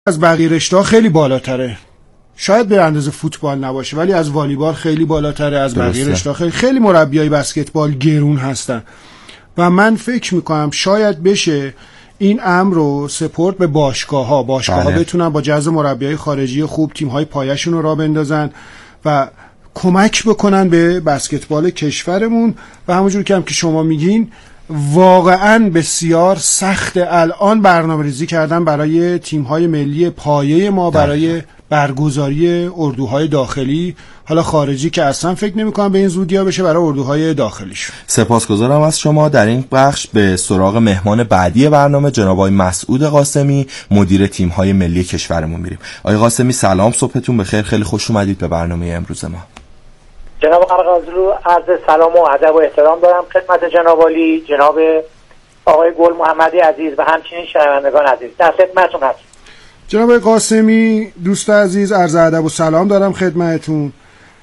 از بقیه رشته‌ها خیلی بالاتره. شاید به اندازه فوتبال نباشه ولی از والیبال خیلی بالاتره، از بقیه رشته‌ها خیلی مربیای بسکتبال گرون هستن و من فکر میکنم شاید بشه این امر رو سپورت به باشگاه‌ها بتونن با جذب مربیای خارجی خوب تیم‌های پایه‌شون رو راه بندازن و کمک بکنن به بسکتبال کشورمون. و همونجور که شما میگین واقعاً بسیار سخت الان برنامه‌ریزی کردن برای تیم‌های ملی پایه ما برای برگزاری اردوهای داخلی، حالا خارجی که اصلا فکر نمی‌کنم به این زودی‌ها بشه، برای اردوهای داخلیشون. سپاسگزارم از شما. در این بخش به سراغ مهمان بعدی برنامه جناب آقای مسعود قاسمی، مدیر تیم‌های ملی کشورمون میریم. آقای قاسمی سلام، صبحتون بخیر، خیلی خوش اومدید به برنامه امروز ما. جناب قرقازلو، عرض سلام و ادب و احترام دارم خدمت جناب عالی، جناب آقای گل محمدی عزیز و همچنین شنوندگان عزیز. در خدمتتون هستم. جناب قاسمی دوست عزیز، عرض ادب و سلام دارم خدمتتون.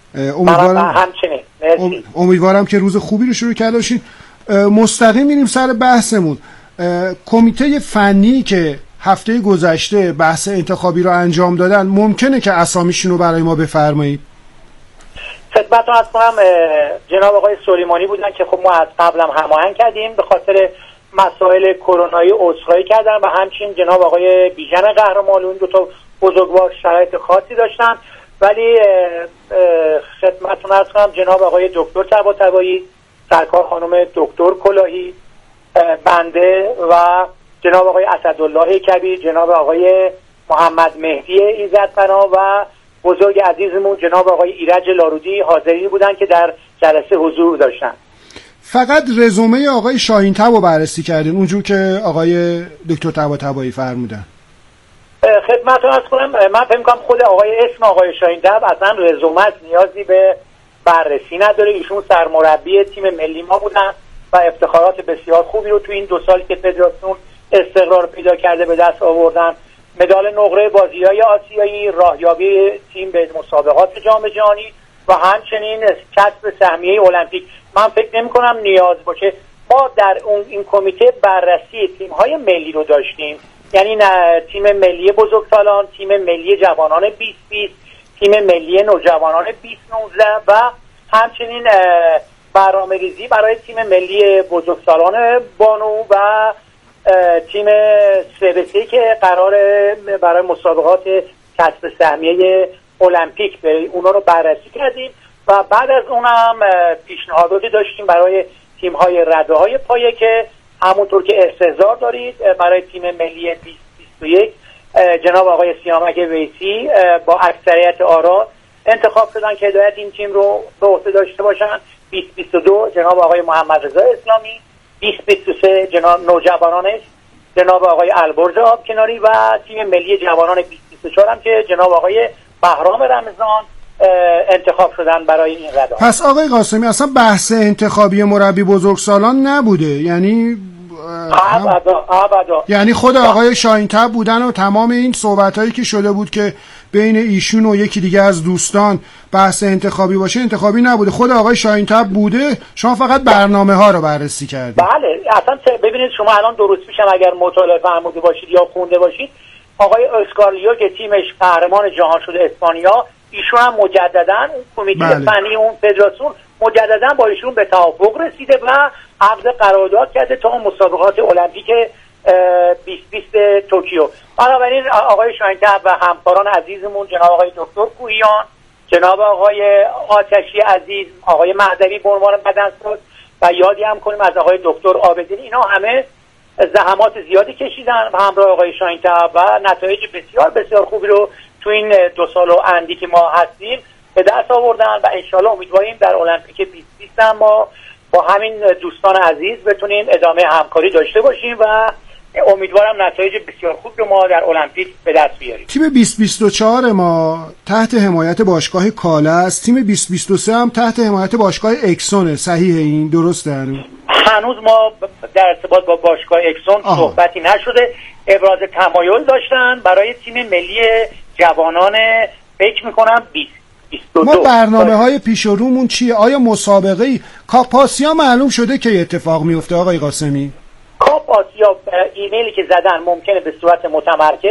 امیدوارم که روز خوبی رو شروع کرده باشین. مستقیم میریم سر بحثمون. کمیته فنی که هفته گذشته بحث انتخابی رو انجام دادن، ممکنه که اسامیشون رو برای ما بفرمایید؟ خدمتتون عرض کنم جناب آقای سلیمانی بودن که خب ما از قبل هم هماهنگ کردیم، به خاطر مسائل کرونایی عذرخواهی کردن و همچنین جناب آقای بیژن قهرمانلو، دو تا بزرگوار شرایط خاصی داشتن، ولی خدمتتون عرض کنم جناب آقای دکتر طباطبایی، سرکار خانم دکتر کلاهی، بنده و جناب آقای اسدالله کبیر، جناب آقای محمد مهدی ایزدبنا و بزرگ عزیزمون جناب آقای ایرج لارودی حاضری بودن که در جلسه حضور داشتن. فقط رزومه آقای شاهین‌طب رو بررسی کردیم اونجور که آقای دکتر طباطبایی فرمودن. خدمتتون عرض کنم من فکر می‌کنم خود اسم آقای شاهین‌طب اصلا رزومه نیازی به بررسی نداره. ایشون سرمربی تیم ملی ما بودن و افتخارات بسیار خوبی رو تو این 2 سال که فدراسیون استقرار پیدا کرده به دست آوردن. مدال نقره بازی‌های آسیایی، راهیابی تیم به مسابقات جام جهانی و همچنین کسب سهمیه المپیک. من فکر نمی‌کنم نیاز باشه. ما در این کمیته بررسی تیم‌های ملی رو داشتیم، یعنی تیم ملی بزرگسالان، تیم ملی جوانان 2020، تیم ملی نوجوانان 2019 و همچنین برنامه‌ریزی برای تیم ملی بزرگسالان بانو و تیم سبسی که قراره برای مسابقات کسب سهمیه المپیک بره، اونا رو بررسی کردیم و بعد از اونم پیشنهاداتی داشتیم برای تیم‌های رده‌های پایه که همونطور که استحضار دارید برای تیم ملی 2021 جناب آقای سیامک ویسی با اکثریت آرا انتخاب شدن که هدایت این تیم رو به عهده داشته باشن. 2022 جناب آقای محمد رضا اسلامی، 2023 جناب نوجوانانش جناب آقای البرز آبکناری و تیم ملی جوانان 2024 هم که جناب آقای بهرام رمضان انتخاب شدن برای این رده. پس آقای قاسمی اصلا بحث انتخابی مربی بزرگسالان نبوده، یعنی ابدا. یعنی خود آقای شاهین‌طب بودن و تمام این صحبتایی که شده بود که بین ایشون و یکی دیگه از دوستان بحث انتخابی باشه انتخابی نبوده، خود آقای شاهین‌طب بوده، شما فقط برنامه‌ها رو بررسی کردید. بله اصلا ببینید شما الان درست پیشم اگر مطالعه فرموده باشید یا خونده باشید، آقای اسکارلیو که تیمش قهرمان جهان شده اسپانیا، ایشون هم مجددا کمیته فنی اون فدراسیون مجددا با ایشون به توافق رسیده و عقد قرارداد کرده تا مسابقات المپیک 2020 توکیو. بنابراین آقای شاهین‌طب و همکاران عزیزمون جناب آقای دکتر کوهیان، جناب آقای آتشی عزیز، آقای مهدوی به عنوان بدنساز و یادی هم کنیم از آقای دکتر عابدین، اینا همه زحمات زیادی کشیدن و همراه آقای شاهین‌طب و نتایج بسیار بسیار خوبی رو تو این 2 سال و اندی که ما هستیم به دست آوردن و انشالله امیدواریم در المپیک 2020 هم ما با همین دوستان عزیز بتونیم ادامه همکاری داشته باشیم و امیدوارم نتایج بسیار خوب رو ما در المپیک به دست بیاریم. تیم 2024 ما تحت حمایت باشگاه کالا است، تیم 2023 هم تحت حمایت باشگاه اکسونه. صحیح این درسته؟ هنوز ما در ارتباط با باشگاه اکسون صحبتی نشده. ابراز تمایل داشتن برای تیم ملی جوانان فکر میکنم 2022. ما برنامه‌های پیش رومون چیه؟ آیا مسابقه‌ای کاپ آسیا معلوم شده که اتفاق میفته آقای قاسمی؟ کاپ آسیا ایمیلی که زدن ممکنه به صورت متمرکز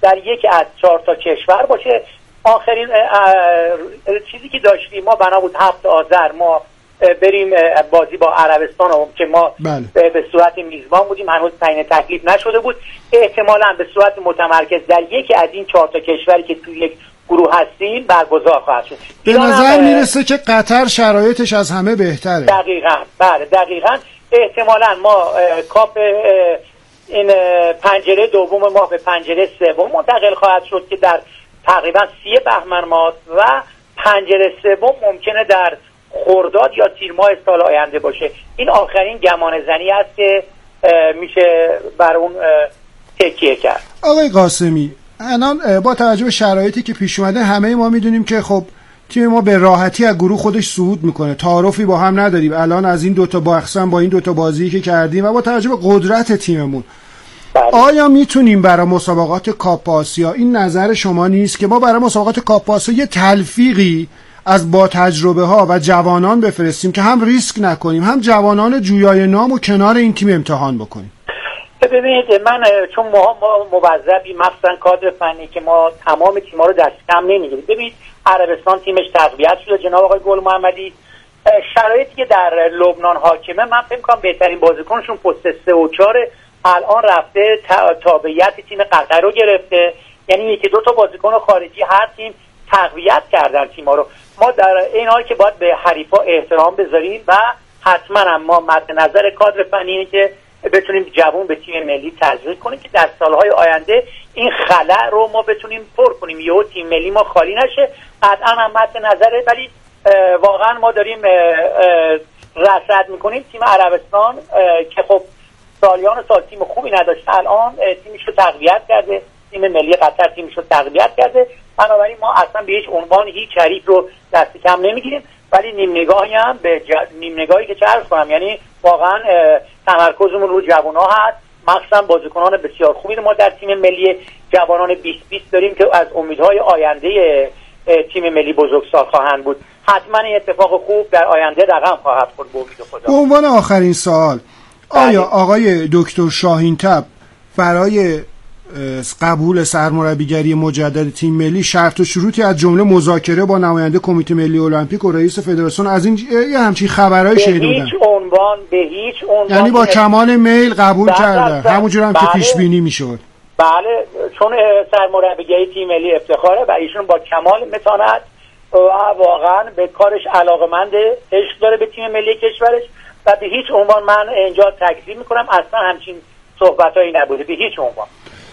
در یکی از 4 تا کشور باشه. آخرین چیزی که داشتیم ما بنا بود 7 آذر ما بریم بازی با عربستان که ما به صورت میزبان بودیم، هنوز تعیین تکلیف نشده بود، احتمالاً به صورت متمرکز در یکی از این 4 تا کشوری که توی یک گروه هستیم برگزار خواهد شد. به نظر میرسه که قطر شرایطش از همه بهتره. دقیقاً بله دقیقاً. احتمالاً ما کاپ این پنجره دوم ما به پنجره سوم منتقل خواهد شد که در تقریبا 30 بهمن ماه و پنجره سوم ممکنه در خرداد یا تیر ماه سال آینده باشه. این آخرین گمان زنی است که میشه بر اون تکیه کرد. آقای قاسمی، الان با توجه به شرایطی که پیش اومده همه ما میدونیم که خب تیم ما به راحتی از گروه خودش صعود میکنه، تعارفی با هم نداریم الان از این دوتا باخسن با این دوتا بازی که کردیم و با توجه به قدرت تیممون آیا میتونیم برای مسابقات کاپ آسیا، این نظر شما نیست که ما برای مسابقات کاپ آسیا یه تلفیقی از با تجربه ها و جوانان بفرستیم که هم ریسک نکنیم هم جوانان جویای نام و کنار این تیم امتحان بکنیم؟ ببینید من چون ما موظفی مثلا کادر فنی که ما تمام تیم‌ها رو دست کم نمیگیریم. ببینید عربستان تیمش تقویت شده جناب آقای گل محمدی، شرایطی که در لبنان حاکمه من فکر می‌کنم بهترین بازیکنشون پست 3 و 4 الان رفته تابعیت تیم قطر رو گرفته، یعنی یکی دو تا بازیکن خارجی هر تیم تقویت کردن تیم‌ها رو. ما در این حال که باید به حریفا احترام بذاریم و حتما ما مد نظر کادر فنی که بتونیم جوان به تیم ملی تزریق کنیم که در سالهای آینده این خلأ رو ما بتونیم پر کنیم، یهو تیم ملی ما خالی نشه. قطعا هم مد نظره، ولی واقعا ما داریم رصد میکنیم تیم عربستان که خب سالیان سال تیم خوبی نداشت، الان تیمش رو تقویت کرده، تیم ملی قطر تیمش رو تقویت کرده. بنابراین ما اصلا به هیچ عنوان هیچ حریف رو دست کم نمیگیریم، ولی نیم نگاهی هم به نیم نگاهی که چه عرض کنم، یعنی واقعا تمرکزمون رو جوان‌ها هست، مخصوصا بازیکنان بسیار خوبی رو ما در تیم ملی جوانان 2020 داریم که از امیدهای آینده تیم ملی بزرگسال خواهند بود. حتما این اتفاق خوب در آینده رقم خواهد خورد به امید خدا. به عنوان آخرین سوال، آیا آقای دکتر شاهین‌طب برای قبول سرمربیگری مجدد تیم ملی شرط و شروطی از جمله مذاکره با نماینده کمیته ملی المپیک و رئیس فدراسیون از این یه همچین خبرای شنیدم؟ به هیچ عنوان یعنی با کمال میل قبول کرده، همونجوری هم که پیش بینی میشد. بله، چون سرمربیگری تیم ملی افتخاره و ایشون با کمال متانت و واقعا به کارش علاقه‌منده، عشق داره به تیم ملی کشورش و به هیچ عنوان من اینجا تکذیب میکنم اصلا همچین صحبتایی نبوده به هیچ عنوان.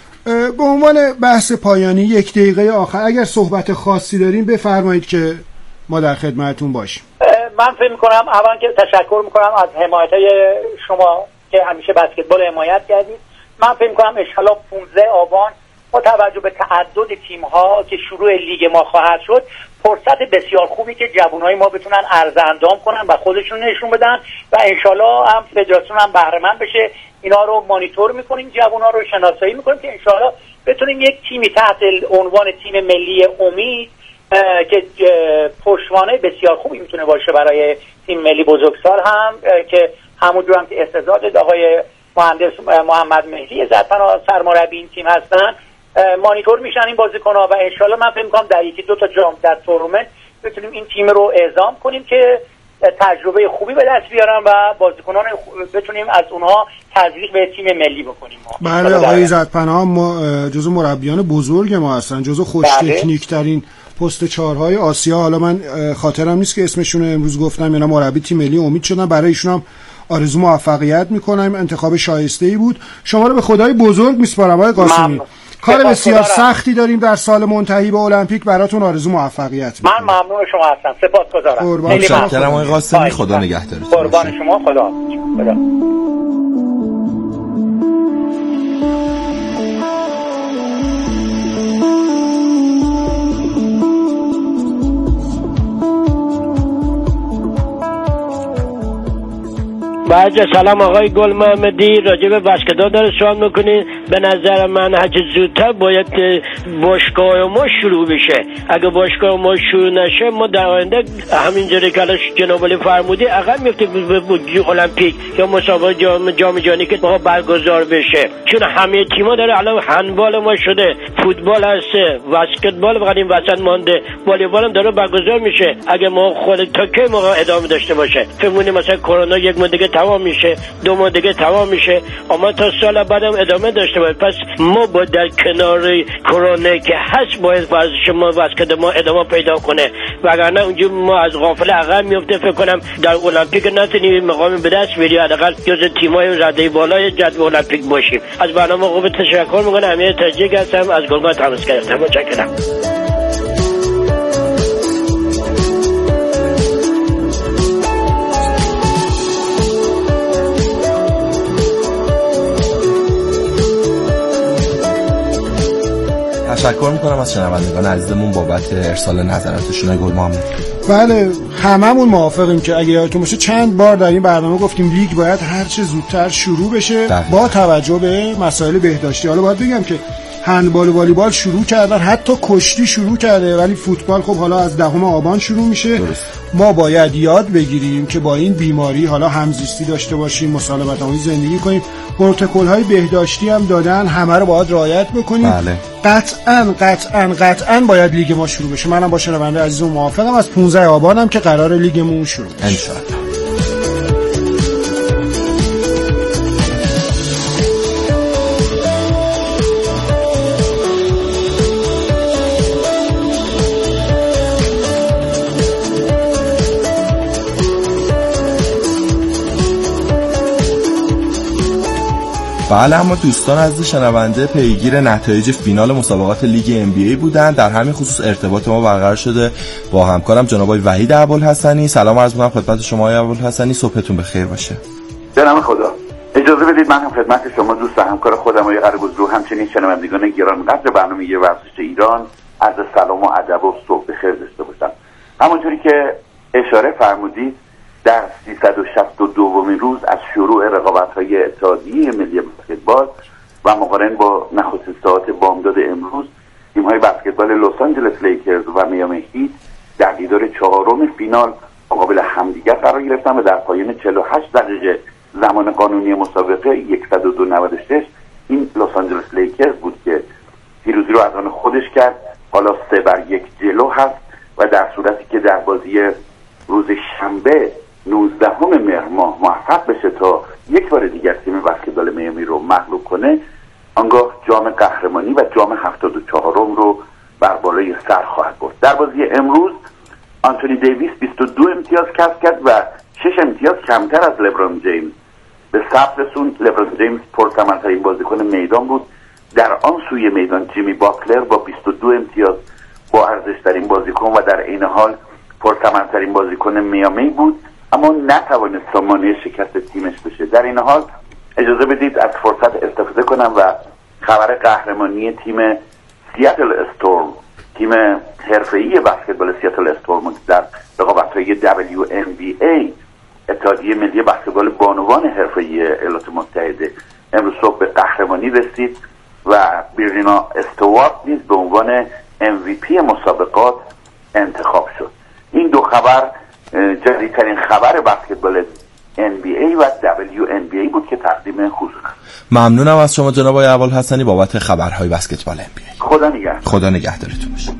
به عنوان بحث پایانی 1 دقیقه آخر اگر صحبت خاصی دارین بفرمایید که ما در خدمتتون باشیم. من فکر میکنم اول که تشکر میکنم از حمایتای شما که همیشه بسکتبال حمایت کردید. من فکر میکنم ان شاءالله 15 آبان با توجه به تعدد تیم ها که شروع لیگ ما خواهد شد، فرصت بسیار خوبی که جوانای ما بتونن عرضه اندام کنن و خودشون نشون بدن و ان شاءالله هم فدراسیون هم بهره مند بشه. اینا رو مانیتور میکنیم، جوونا رو شناسایی میکنیم که انشاءالله بتونیم یک تیمی تحت عنوان تیم ملی امید که پشتوانه بسیار خوبی میتونه باشه برای تیم ملی بزرگسال هم که همونجور هم که استعداد آقای مهندس محمد مهدی عزت‌پناه سرمربی این تیم هستن مانیتور میشن این بازیکن‌ها و انشاءالله من فکر می‌کنم در 1-2 تا جام در تورنمنت بتونیم این تیم رو اعزام کنیم که تجربه خوبی به دست بیارن و بازیکنان بتونیم از اونها تزریق به تیم ملی بکنیم. بله آقای عزت‌پناه جزو مربیان بزرگ ما هستن، جزو خوش تکنیک ترین پست 4های آسیا. حالا من خاطرم نیست که اسمشون رو امروز گفتم، اینا مربی تیم ملی امید شدن، برای ایشون هم آرزو موفقیت میکنم. انتخاب شایسته‌ای بود. شما رو به خدای بزرگ میسپارم آقای قاسمی. کار بسیار سختی داریم در سال منتهی به المپیک، براتون آرزو موفقیت میکنم. من ممنون شما هستم، سپاسگزارم. متشکرم آقای قاسمی، خدا نگهدارتون. قربان شما، خدا. بله سلام آقای گل محمدی، راجع به بسکتبال داره سوال میکنین. به نظر من هرچه زودتر باید باشگاه ما شروع بشه. اگه باشگاه ما شروع نشه ما در آینده همینجوری که جناب علی فرمودی عقب میفتیم به المپیک یا مسابقات جام جهانی که ما برگزار بشه. چون همه تیم‌ها داره الان هندبال ما شده، فوتبال هست، بسکتبال فقط این وسط مانده، والیبال هم داره برگزار میشه. اگه ما خود تا کی ما ادامه داشته باشه، فهمونی مثلا کرونا یک ماه دیگه تمام میشه، 2 ماه دیگه تمام میشه، اما تا سال بعدم ادامه داشته باشه. پس ما با در کنار کرونا که هست باید ورزش ما بسکت ما ادامه پیدا کنه، وگرنه اونجا ما از غافل عقب میفته. فکر کنم در المپیک نتونیم مقام به دست بیاریم، حداقل جزو تیم‌های رده بالای جدول المپیک باشیم. از برنامه خوب تشکر میکنم. امیر تاجیک هستم از گلگاه تماس گرفتم. متشکرم. تشکر میکنم از شنوندگان عزیزمون بابت ارسال نظراتشون. گل محمد. بله هممون موافقیم که اگه یادتون باشه چند بار در این برنامه گفتیم لیگ باید هر چه زودتر شروع بشه با توجه به مسائل بهداشتی. حالا باید بگم که هندبال و والیبال شروع کردن، حتی کشتی شروع کرده، ولی فوتبال خب حالا از 10 آبان شروع میشه. ما باید یاد بگیریم که با این بیماری حالا همزیستی داشته باشیم، مسالمت آمیز زندگی کنیم. پروتکل‌های بهداشتی هم دادن، همه رو باید رعایت بکنیم. بله. قطعاً باید لیگ ما شروع بشه. منم با شنونده عزیزم موافقم. از 15 آبانم که قرار لیگمون شروع بشه ان شاء الله. بله، اما دوستان عزیز شنونده پیگیر نتایج فینال مسابقات لیگ NBA بودن. در همین خصوص ارتباط ما برقرار شده با همکارم جناب وحید ابوالحسنی. سلام عرض می‌کنم خدمت شما آقای ابوالحسنی، صبحتون بخیر باشه. به نام خدا. اجازه بدید من هم خدمت شما دوست و همکار خودم آقای قره‌گزرو، همچنین شنوندگان گرانقدر برنامه ورزش ایران عرض سلام و ادب و صبح بخیر داشته باشم. همونطوری که اشاره فرمودید در 362مین روز از شروع رقابت‌های اتحادیه ملی بسکتبال و مقارن با نخستین ساعات بامداد امروز، تیم‌های بسکتبال لس آنجلس لیکرز و میامی هیت در دیدار 4م فینال مقابل همدیگر قرار گرفتن و در پایان 48 دقیقه زمان قانونی مسابقه 102-96 این لس آنجلس لیکرز بود که پیروزی رو از آن خودش کرد. حالا 3-1 جلو هست و در صورتی که در بازی روز شنبه 19 مهر ماه موفق بشه تا یک بار دیگر تیم بسکتبال میامی رو مغلوب کنه، آنگاه جام قهرمانی و جام 74م رو بر بالای سر خواهد برد. در بازی امروز آنتونی دیویس 22 امتیاز کسب کرد و 6 امتیاز کمتر از لبران جیمز به ثبت رسوند. لبران جیمز پرثمرترین بازیکن میدان بود. در آن سوی میدان جیمی باکلر با 22 امتیاز با ارزش‌ترین بازیکن و در عین حال پرثمرترین بازیکن میامی بود، اما نتوانست مانع شکست تیمش بشه. در این حال اجازه بدید از فرصت استفاده کنم و خبر قهرمانی تیم سیاتل استورم، تیم حرفه‌ای بسکتبال سیاتل استورم در رقابت‌های WNBA، اتحادیه ملی بسکتبال بانوان حرفه‌ای ایالات متحده، امروز صبح به قهرمانی رسید و بیرینا استوارت نیز به عنوان MVP مسابقات انتخاب شد. این دو خبر جدیدترین خبر بسکتبال NBA و WNBA بود که تقدیم حضور است. ممنونم از شما جناب آقای ابوالحسنی بابت خبرهای بسکتبال NBA. خدا نگهدارتون باشه.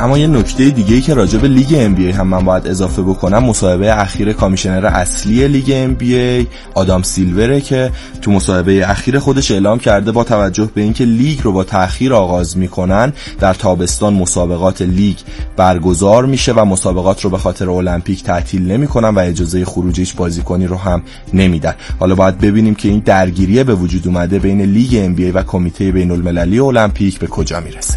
اما یه نکته دیگه‌ای که راجع به لیگ NBA هم من باید اضافه بکنم، مصاحبه اخیر کامیشنر اصلی لیگ NBA آدام سیلوره که تو مصاحبه اخیر خودش اعلام کرده با توجه به اینکه لیگ رو با تأخیر آغاز میکنن، در تابستان مسابقات لیگ برگزار میشه و مسابقات رو به خاطر المپیک تعطیل نمیکنن و اجازه خروج هیچ بازیکنی رو هم نمیدن. حالا باید ببینیم که این درگیری به وجود اومده بین لیگ NBA و کمیته بین‌المللی المپیک به کجا میرسه.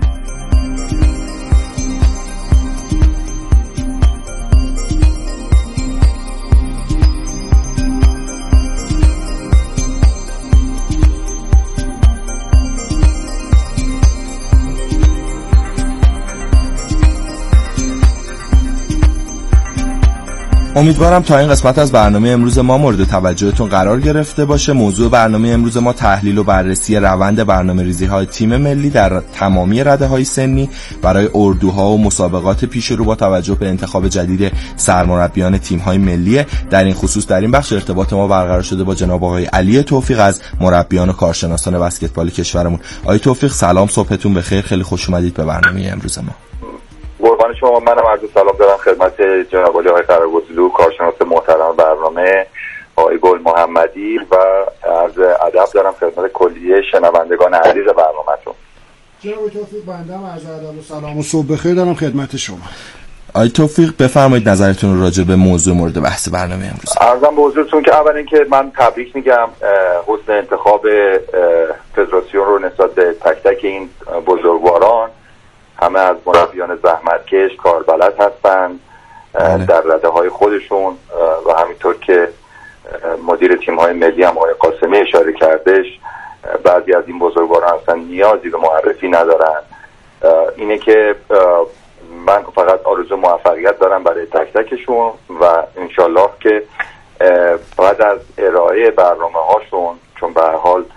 امیدوارم تا این قسمت از برنامه امروز ما مورد توجهتون قرار گرفته باشه. موضوع برنامه امروز ما تحلیل و بررسی روند برنامه‌ریزی‌های تیم ملی در تمامی رده‌های سنی برای اردوها و مسابقات پیش رو با توجه به انتخاب جدید سرمربیان تیم‌های ملی. در این خصوص در این بخش ارتباط ما برقرار شده با جناب آقای علی توفیق از مربیان و کارشناسان بسکتبال کشورمون. آقای توفیق سلام، صبحتون بخیر، خیلی خوش اومدید به برنامه امروز ما. قربان شما، منم عرض سلام دارم خدمت جناب آقای قره‌گزلو کارشناس محترم برنامه، آقای گل محمدی، و عرض ادب دارم خدمت کلیه شنوندگان عزیز برنامه‌تون. جناب توفیق، بنده هم عرض ادب و سلام و صبح بخیر دارم خدمت شما. آقای توفیق بفرمایید نظرتون رو راجع به موضوع مورد بحث برنامه امروز. عرضم به حضورتون که اول اینکه من تبریک میگم حسن انتخاب فدراسیون رو نسبت به تک تک این بزرگواران. همه از مربیان زحمتکش، کاربلد هستند در رده‌های خودشون، و همینطور که مدیر تیم‌های ملی هم آقای قاسمی اشاره کردش، بعضی از این بزرگواران اصلا نیازی به معرفی ندارن. اینه که من فقط آرزو موفقیت دارم برای تک تکشون و انشالله که بعد از ارائه برنامه‌هاشون، چون به هر حال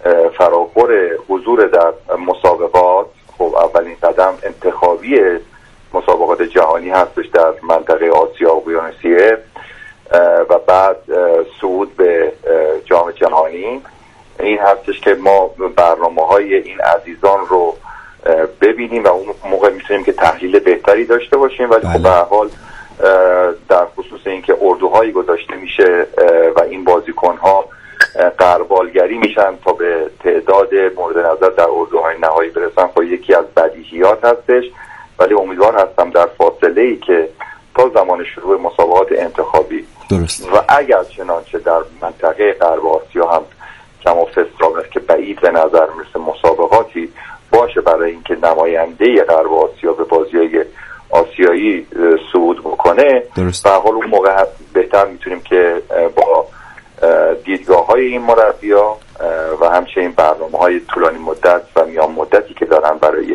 فراخور حضور در مسابقات، خب اولین قدم انتخابی مسابقات جهانی هستش در منطقه آسیا و اقیانوسیه و بعد صعود به جام جهانی. این هستش که ما برنامه‌های این عزیزان رو ببینیم و اون موقع میتونیم که تحلیل بهتری داشته باشیم. ولی خب به هر حال در خصوص اینکه اردوهایی گذاشته میشه و این بازیکن‌ها غربالگری میشن تا به تعداد مورد نظر در اردوهای نهایی برسن، خب یکی از بدیهیات هستش. ولی امیدوار هستم در فاصله‌ای که تا زمان شروع مسابقات انتخابی درست و اگر چنانچه در منطقه غرب آسیا هم کم و فسترامه که بعید به نظر میرسه مسابقاتی باشه برای اینکه نماینده غرب آسیا به بازی‌های آسیایی صعود بکنه، به هر حال اون موقع بهتر میتونیم که با دیدگاه‌های این مربی‌ها و همچنین برنامه‌های طولانی مدت و میان مدتی که دارن برای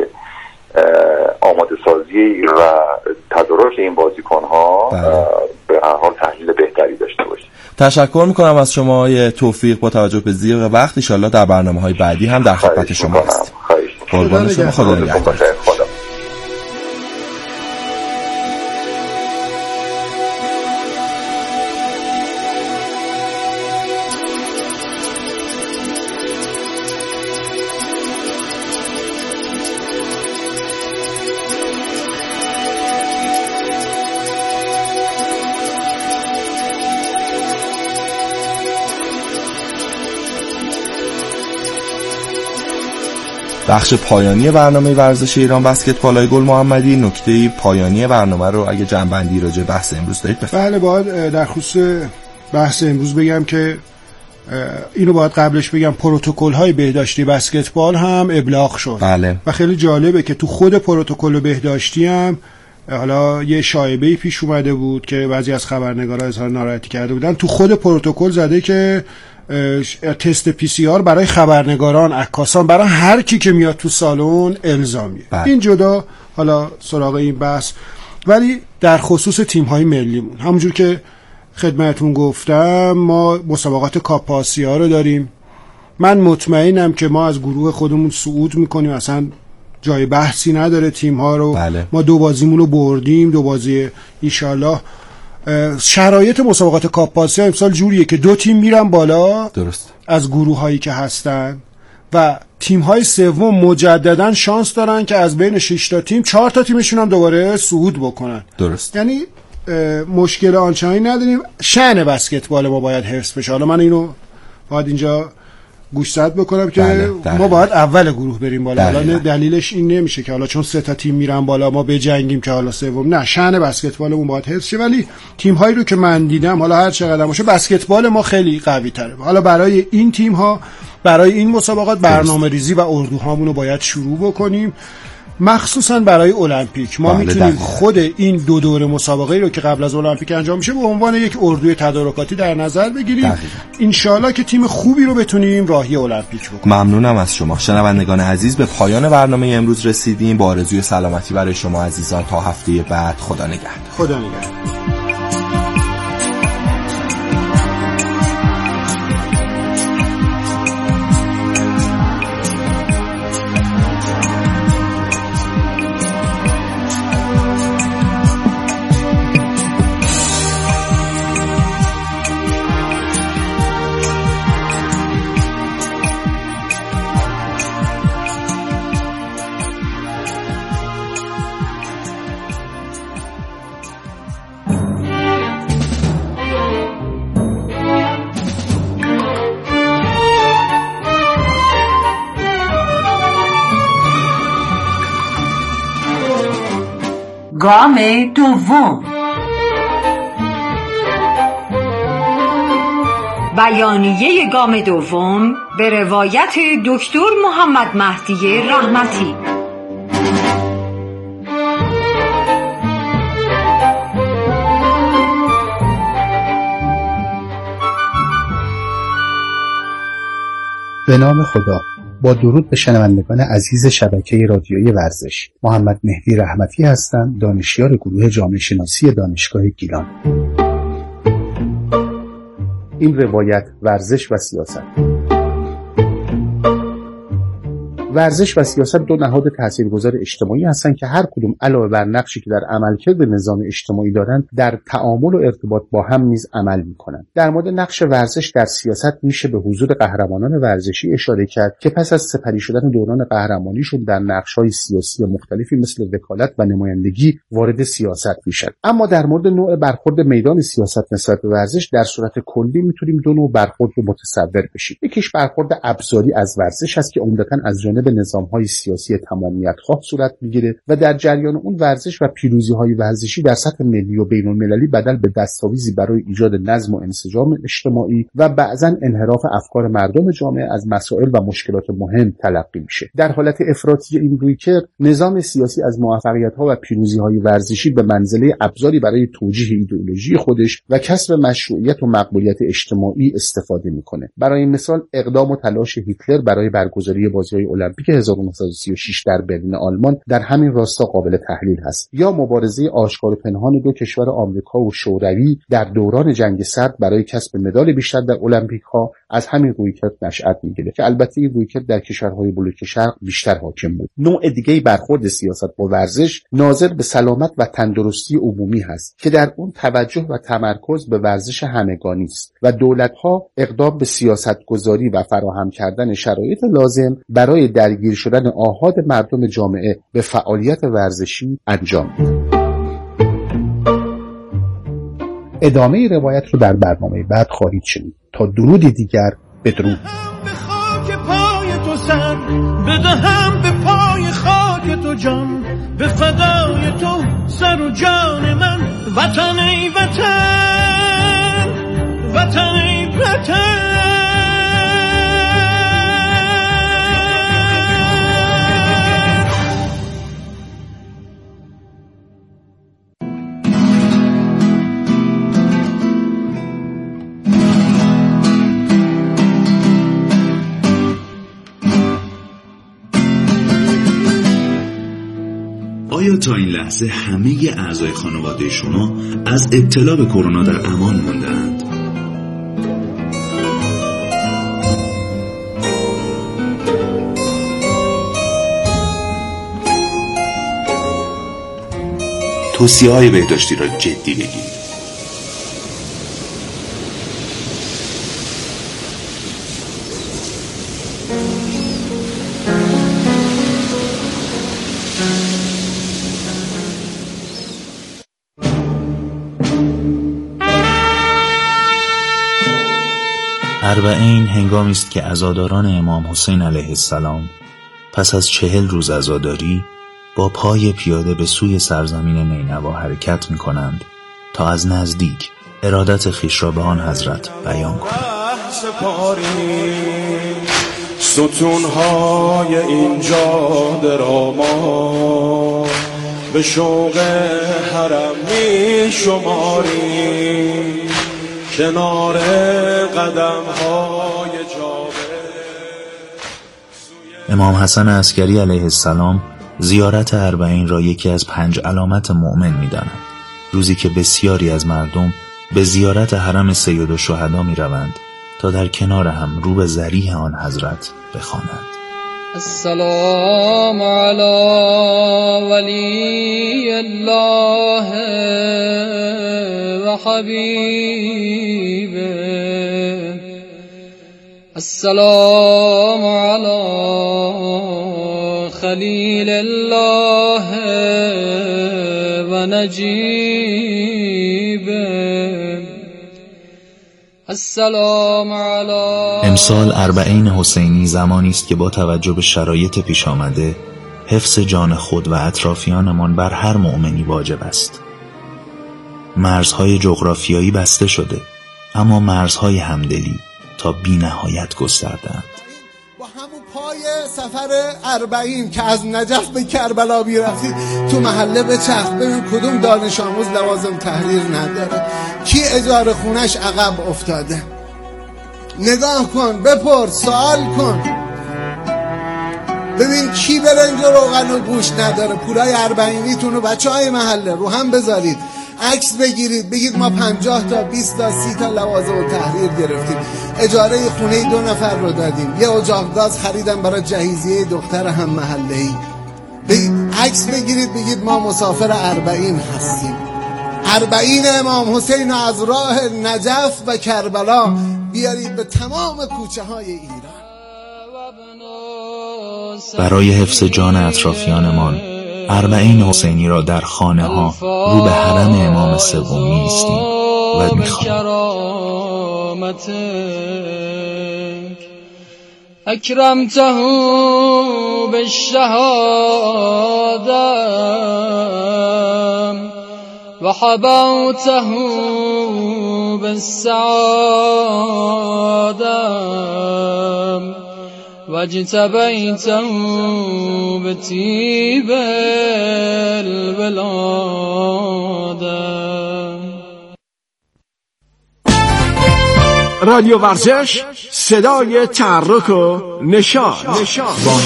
آماده سازی و تدارک این بازیکن‌ها به هر حال تحلیل بهتری داشته باشیم. تشکر میکنم از شما آقای توفیق. با توجه به ضیق وقت ان شاءالله در برنامه‌های بعدی هم در خدمت شما هستیم. قربان شما، خدا نگهدار. بخش پایانی برنامه ورزش ایران بسکتبال های گل محمدی، نکته پایانی برنامه رو اگه جنبندی راجع به بحث امروز دارید بفرمایید. بله، باید در خصوص بحث امروز بگم که اینو باید قبلش بگم پروتکل های بهداشتی بسکتبال هم ابلاغ شد. بله. و خیلی جالبه که تو خود پروتکل بهداشتی هم حالا یه شایعه‌ای پیش اومده بود که بعضی از خبرنگارا اظهار ناراحتی کرده بودن. تو خود پروتکل زده که تست PCR برای خبرنگاران، عکاسان، برای هر کی که میاد تو سالن الزامیه. این جدا حالا سراغ این بحث. ولی در خصوص تیم‌های ملیمون همونجور که خدمتتون گفتم ما مسابقات کاپ آسیا رو داریم. من مطمئنم که ما از گروه خودمون صعود میکنیم، اصلا جای بحثی نداره تیم‌ها رو. بله. ما 2 بازیمون رو بردیم، 2 بازی انشالله. شرایط مسابقات کاپ آسیا امسال جوریه که 2 تیم میرن بالا درست از گروه هایی که هستن و تیم‌های سوم مجددا شانس دارن که از بین 6 تا تیم 4 تا تیمشون هم دوباره صعود بکنن. درست. یعنی مشکل آنچنانی نداریم. شأن بسکتبال ما باید حفظ بشه. حالا من اینو باید اینجا گوشزد بکنم که ما باید اول گروه بریم بالا. حالا دلیلش این نمیشه که حالا چون 3 تا تیم میرن بالا ما بجنگیم که حالا سوم. نه، شأن بسکتبالمون باید حفظ شه. ولی تیم‌هایی رو که من دیدم حالا هر چقدر باشه بسکتبال ما خیلی قوی تره. حالا برای این تیم‌ها، برای این مسابقات برنامه‌ریزی و اردوهامون رو باید شروع بکنیم، مخصوصا برای المپیک. ما میتونیم خود این دو دوره مسابقه رو که قبل از المپیک انجام میشه به عنوان یک اردوی تدارکاتی در نظر بگیریم. انشالله که تیم خوبی رو بتونیم راهی المپیک بکنیم. ممنونم از شما. شنوندگان عزیز، به پایان برنامه امروز رسیدیم. با آرزوی سلامتی برای شما عزیزان تا هفته بعد. خدا نگهدار. خدا نگهدار. گام دوم، بیانیه گام دوم به روایت دکتر محمد مهدی رحمتی. به نام خدا. با درود به شنوندگان عزیز شبکه رادیویی ورزش، محمد مهدی رحمتی هستم، دانشیار گروه جامعه شناسی دانشگاه گیلان. این روایت ورزش و سیاست. ورزش و سیاست دو نهاد تاثیرگذار اجتماعی هستند که هر کدوم علاوه بر نقشی که در عملکرد نظام اجتماعی دارند، در تعامل و ارتباط با هم نیز عمل می‌کنند. در مورد نقش ورزش در سیاست میشه به حضور قهرمانان ورزشی اشاره کرد که پس از سپری شدن دوران قهرمانیشون در نقش‌های سیاسی مختلفی مثل وکالت و نمایندگی وارد سیاست میشن. اما در مورد نوع برخورد میدان سیاست نسبت به ورزش در صورت کلی میتونیم دو نوع برخورد رو متصور بشیم. یکیش برخورد ابزاری از ورزش است که عمدتاً از جانب نظام‌های سیاسی تمامیت‌خواه صورت می‌گیره و در جریان اون ورزش و پیروزی‌های ورزشی در سطح ملی و بین‌المللی بدل به دستاویزی برای ایجاد نظم و انسجام اجتماعی و بعضاً انحراف افکار مردم جامعه از مسائل و مشکلات مهم تلقی میشه. در حالت افراطی این رویکرد، نظام سیاسی از موفقیت‌ها و پیروزی‌های ورزشی به منزله ابزاری برای توجیه ایدئولوژی خودش و کسب مشروعیت و مقبولیت اجتماعی استفاده می‌کنه. برای مثال اقدام و تلاش هیتلر برای برگزاری بازی‌های المپیک 1936 در برلین آلمان در همین راستا قابل تحلیل هست، یا مبارزه آشکار و پنهان دو کشور آمریکا و شوروی در دوران جنگ سرد برای کسب مدال بیشتر در المپیک ها از همین رویکرد نشأت میگیره که البته این رویکرد در کشورهای بلوک شرق بیشتر حاکم بود. نوع دیگه برخورد سیاست با ورزش ناظر به سلامت و تندرستی عمومی هست که در اون توجه و تمرکز به ورزش همگانی است و دولت‌ها اقدام به سیاست‌گذاری و فراهم کردن شرایط لازم برای درگیر شدن آحاد مردم جامعه به فعالیت ورزشی انجام میدن. ادامه روایت رو در برنامه بعد خواهید شنید. تا درودی دیگر، بدرود. به خاک پای تو سر بدهم، به پای خاک تو جان، به فدای تو سر و جان من. وطن ای وطن، وطن ای وطن. آیا تا این لحظه همه اعضای خانواده شما از ابتلا به کرونا در امان موندند؟ توصیه‌های بهداشتی را جدی بگیرید. اربعین هنگامی است که عزاداران امام حسین علیه السلام پس از 40 روز عزاداری با پای پیاده به سوی سرزمین نینوا حرکت می کنند تا از نزدیک ارادت خویش را به آن حضرت بیان کنند. ستونهای اینجا دراما به شوق حرم می شماری، کنار قدمهای جابر. امام حسن عسکری علیه السلام زیارت اربعین را یکی از 5 علامت مؤمن می دانند. روزی که بسیاری از مردم به زیارت حرم سیدالشهدا می روند تا در کنار هم رو به ضریح آن حضرت بخوانند. السلام علی ولی الله و حبیبه، السلام علی خلیل الله و نجیبه، السلام علی. امسال اربعین حسینی زمانی است که با توجه به شرایط پیش آمده حفظ جان خود و اطرافیانمان بر هر مؤمنی واجب است. مرزهای جغرافیایی بسته شده، اما مرزهای همدلی تا بی نهایت گسترده‌اند. با همون پای سفر اربعین که از نجف به کربلا میرفتید تو محله بچرخ ببین کدوم دانش آموز لوازم تحریر نداره، کی اجاره خونش عقب افتاده. نگاه کن، بپرس، سوال کن، ببین کی برنج و روغن و گوشت نداره. پولای اربعینیتون رو بچه های محله رو هم بذارید، عکس بگیرید، بگید ما 50 تا 20 تا 30 تا لوازم و تحریر گرفتیم، اجاره خونه 2 نفر رو دادیم، یه اجاق گاز خریدم برای جهیزیه دختر هم محله‌ای. عکس بگیرید بگید ما مسافر اربعین هستیم. اربعین امام حسین از راه نجف و کربلا بیارید به تمام کوچه های ایران. برای حفظ جان اطرافیانمان اربعین حسینی را در خانه ها رو به حرم امام سوم می‌ایستیم و می‌خوانیم. اکرمته بالشهادة و حبوته بالسعادة واجتبیته بطیب البلاد. رادیو ورزش، صدای تحرک و نشاط. با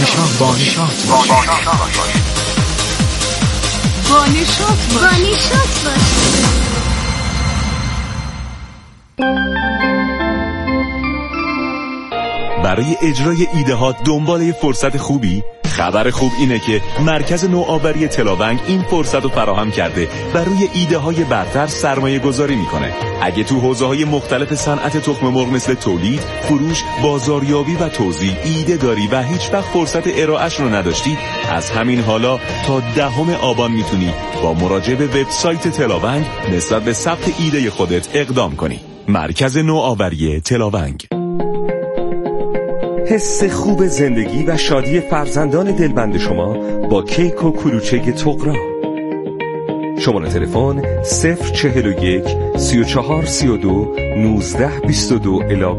نشاط برای اجرای ایده‌ها دنبال یه فرصت خوبی؟ خبر خوب اینه که مرکز نوآوری تلاونگ این فرصت رو فراهم کرده و روی ایده‌های برتر سرمایه گذاری میکنه. اگه تو حوزه‌های مختلف صنعت تخم مرغ مثل تولید، فروش، بازاریابی و توزیع ایده داری و هیچ وقت فرصت ارائه‌اش رو نداشتی، از همین حالا تا 10 آبان میتونی با مراجعه به وبسایت تلاونگ نسبت به ثبت ایده خودت اقدام کنی. مرکز نوآوری تلاونگ. حس خوب زندگی و شادی فرزندان دلبند شما با کیک و کلوچه طغرا. شماره تلفن 041 34 32 19 22 الی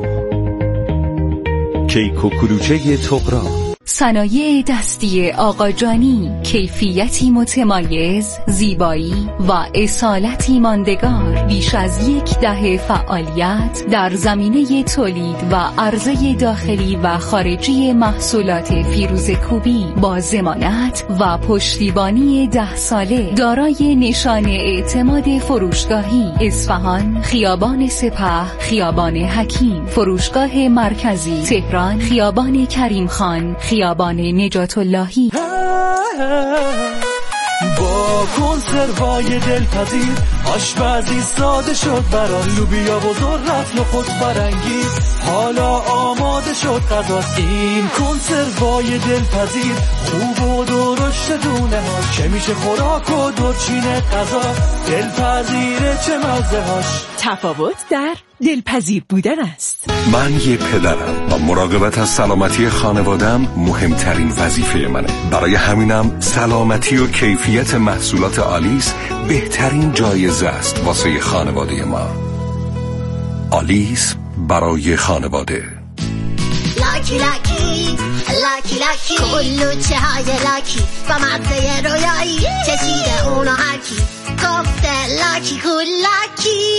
29. کیک و کلوچه طغرا. صنایع دستی آقاجانی، کیفیتی متمایز، زیبایی و اصالتی ماندگار. بیش از 10 دهه فعالیت در زمینه تولید و عرضه داخلی و خارجی محصولات فیروزکوبی با ضمانت و پشتیبانی 10 ساله. دارای نشان اعتماد فروشگاهی. اصفهان، خیابان سپه، خیابان حکیم. فروشگاه مرکزی تهران، خیابان کریم خان، خیابان نجات اللهی. با کنسروای دلپذیر آشپزی ساده شد برای لوبیا و ذرت خود برانگیز. حالا آماده شد غذا. این کنسروای دلپذیر خوب و درشت دونه ها که میشه خوراک و دورچین غذا. دلپذیره چه مزه هاش. تفاوت در دلپذیر بودن است. من یه پدرم و مراقبت از سلامتی خانوادم مهمترین وظیفه منه. برای همینم سلامتی و کیفیت محصولات آلیس بهترین جایزه است واسه خانواده ما. آلیس برای خانواده. لاکی لاکی لاکی لاکی کلوچه های لاکی با مزه رویایی چشیده اونو هرکی گفته لاکی کل لاکی.